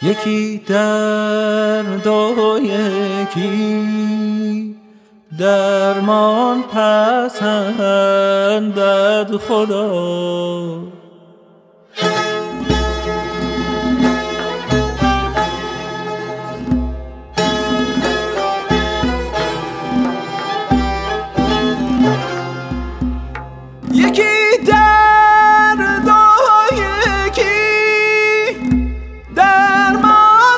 یکی درد و یکی درمان پسندد خدا. یکی درد و یکی درمان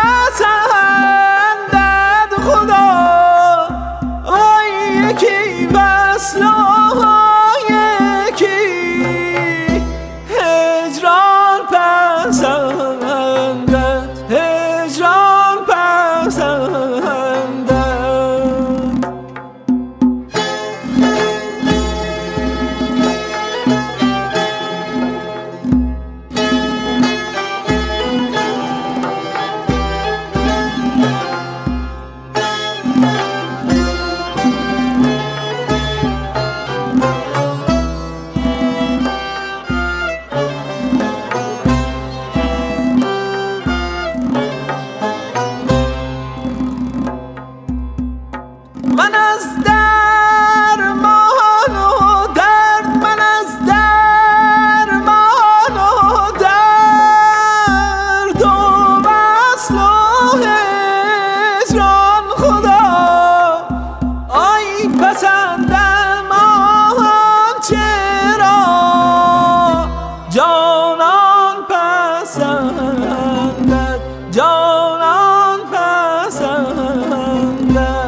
پسندد خدا. آی یکی وصل و یکی هجران پسندد، هجران پسندد. من از درمان و درد، من از درمان و درد و وصل و هجران خدا. آی پسندم آنچه را جانان پسندد، جانان پسندد.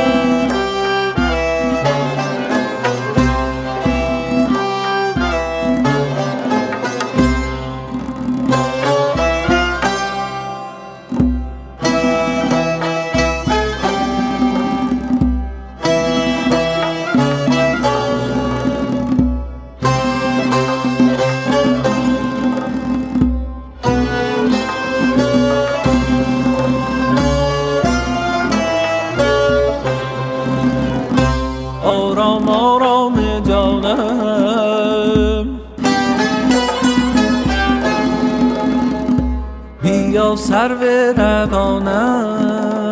آرام آرام جانم، بیا سرو روانم.